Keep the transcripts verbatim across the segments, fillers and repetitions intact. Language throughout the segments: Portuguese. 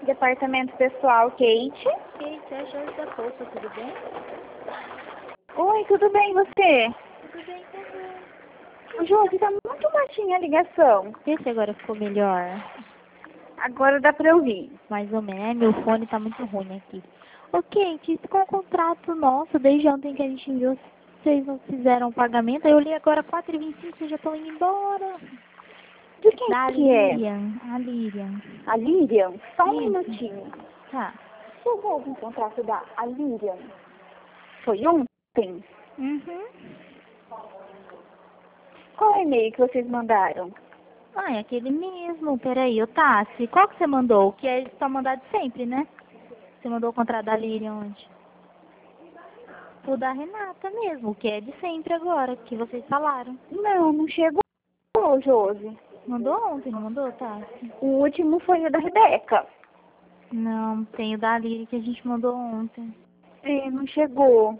Departamento pessoal, Kate. Kate, é a Joyce da Poupa, tudo bem? Oi, tudo bem, e você? Tudo bem também. Josi, tá muito baixinha a ligação. Vê se agora ficou melhor. Agora dá pra ouvir. Mais ou menos. É, meu fone tá muito ruim aqui. Ô, Kate, isso com o contrato nosso, desde ontem que a gente enviou, vocês não fizeram o pagamento. Aí eu li agora quatro e vinte e cinco, vocês já estão indo embora. De quem Da que é? Lilian. A Lilian. A Lilian? Só um Isso. minutinho. Tá. Chegou algum contrato da a Lilian? Foi ontem? Uhum. Qual é o e-mail que vocês mandaram? Ah, é aquele mesmo. Peraí, o Tassi. Qual que você mandou? O que é só mandado sempre, né? Você mandou o contrato da Lilian onde? O da Renata mesmo, o que é de sempre agora, que vocês falaram. Não, não chegou, Josi. Mandou ontem, não mandou, Tassi? O último foi o da Rebeca. Não, tem o da Lilian que a gente mandou ontem. É, não chegou.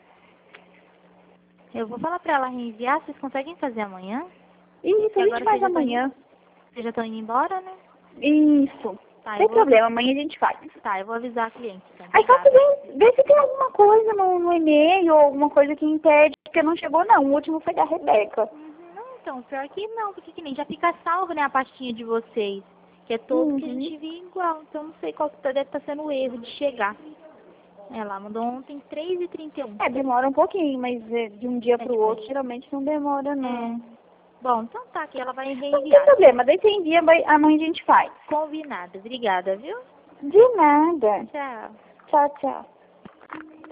Eu vou falar pra ela reenviar, vocês conseguem fazer amanhã? Isso, a gente faz vocês já tão amanhã. indo- Vocês já estão indo embora, né? Isso. Tá, eu Sem vou... problema, amanhã a gente faz. Tá, eu vou avisar a cliente. Então, Aí só obrigada. que vê, vê se tem alguma coisa no, no e-mail ou alguma coisa que impede, porque não chegou não. O último foi da Rebeca. Uhum, não, então, pior que não, porque que nem já fica salvo, né, a pastinha de vocês. Que é todo que a Uhum. gente via igual, então não sei qual que tá- deve estar sendo o erro de chegar. Ela mandou ontem três e trinta e um. É, demora um pouquinho, mas é, de um dia É pro de outro noite. geralmente não demora não. É. Bom, então tá, que ela vai Não tem reenviar. problema, daí você envia, vai- amanhã a gente faz. Combinado. Obrigada, viu? De nada. Tchau. Tchau, tchau.